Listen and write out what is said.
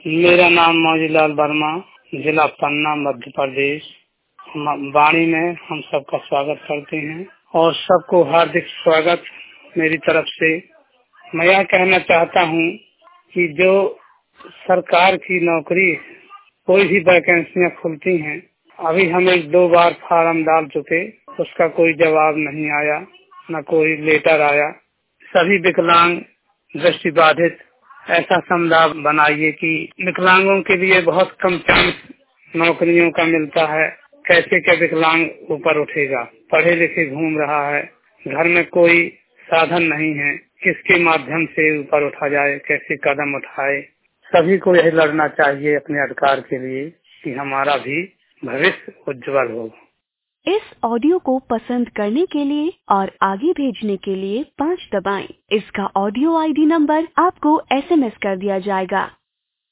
मेरा नाम मौजीलाल वर्मा, जिला पन्ना, मध्य प्रदेश। वाणी में हम सबका स्वागत करते हैं और सबको हार्दिक स्वागत मेरी तरफ से। मैं यह कहना चाहता हूँ कि जो सरकार की नौकरी कोई भी वैकेंसियाँ खुलती हैं, अभी हम 1-2 बार फार्म डाल चुके, उसका कोई जवाब नहीं आया, न कोई लेटर आया। सभी विकलांग, दृष्टिबाधित ऐसा संविधान बनाइए कि विकलांगों के लिए बहुत कम चांस नौकरियों का मिलता है। कैसे क्या विकलांग ऊपर उठेगा? पढ़े लिखे घूम रहा है, घर में कोई साधन नहीं है, किसके माध्यम से ऊपर उठा जाए, कैसे कदम उठाए? सभी को यही लड़ना चाहिए अपने अधिकार के लिए कि हमारा भी भविष्य उज्जवल हो। इस ऑडियो को पसंद करने के लिए और आगे भेजने के लिए 5 दबाएं। इसका ऑडियो आईडी नंबर आपको SMS कर दिया जाएगा।